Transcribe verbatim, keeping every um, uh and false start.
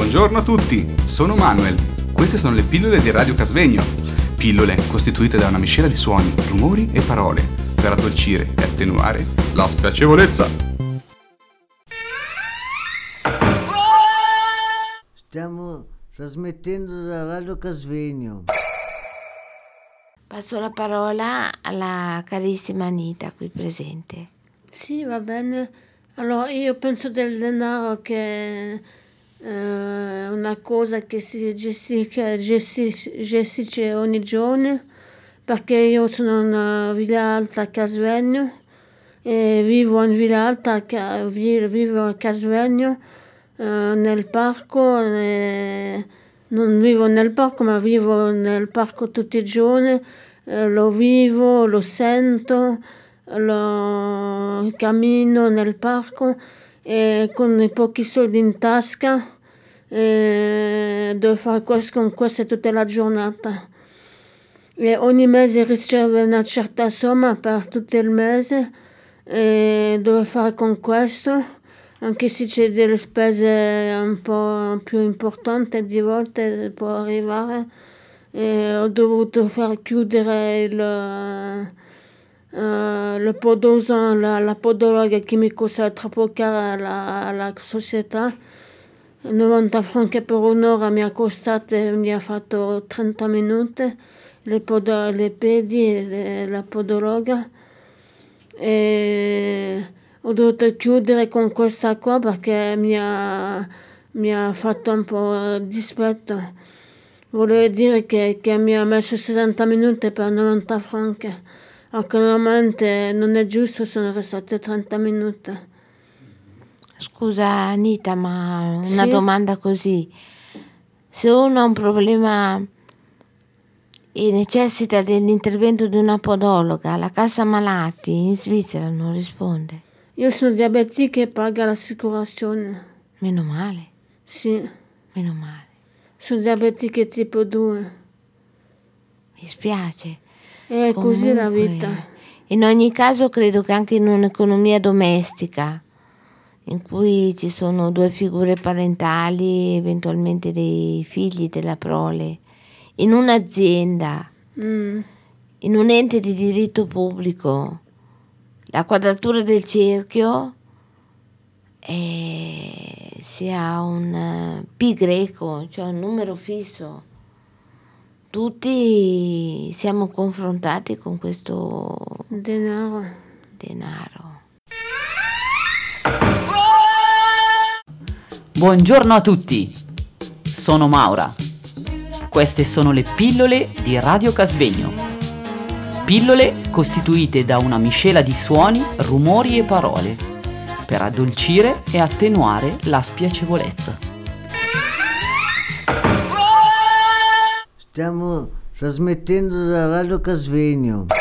Buongiorno a tutti, sono Manuel. Queste sono le pillole di Radio Casvegno. Pillole costituite da una miscela di suoni, rumori e parole per addolcire e attenuare la spiacevolezza. Stiamo trasmettendo da Radio Casvegno. Passo la parola alla carissima Anita qui presente. Sì, va bene. Allora, io penso del denaro che è una cosa che si gestisce, gestisce, gestisce ogni giorno, perché io sono in Villa Alta a Casvegno e vivo in Villa Alta, vivo a Casvegno eh, nel parco, eh, non vivo nel parco ma vivo nel parco tutti i giorni, eh, lo vivo, lo sento, lo cammino nel parco e con i pochi soldi in tasca e devo fare questo con questo tutta la giornata e ogni mese ricevo una certa somma per tutto il mese e devo fare con questo, anche se c'è delle spese un po' più importanti di volte può arrivare e ho dovuto far chiudere il Uh, le podoso, la, la podologa che mi costa troppo cara alla, alla società, novanta franchi per un'ora mi ha costato, mi ha fatto trenta minuti, le, podo, le pedi, le, la podologa e ho dovuto chiudere con questa qua perché mi ha, mi ha fatto un po' dispetto. Volevo dire che, che mi ha messo sessanta minuti per novanta franchi. Anche normalmente non è giusto, sono restate trenta minuti. Scusa Anita, ma una Sì? domanda così. Se uno ha un problema e necessita dell'intervento di una podologa, la Cassa Malati in Svizzera non risponde? Io sono diabetica e paga l'assicurazione. Meno male. Sì. Meno male. Sono diabetica tipo due. Mi spiace. È Comunque, così la vita. In ogni caso credo che anche in un'economia domestica in cui ci sono due figure parentali, eventualmente dei figli della prole, in un'azienda, Mm. in un ente di diritto pubblico, la quadratura del cerchio è, si ha un pi greco, cioè un numero fisso. Tutti siamo confrontati con questo Denaro. denaro. Buongiorno a tutti, sono Maura. Queste sono le pillole di Radio Casvegno. Pillole costituite da una miscela di suoni, rumori e parole per addolcire e attenuare la spiacevolezza. Stiamo trasmettendo da Radio Casvegno.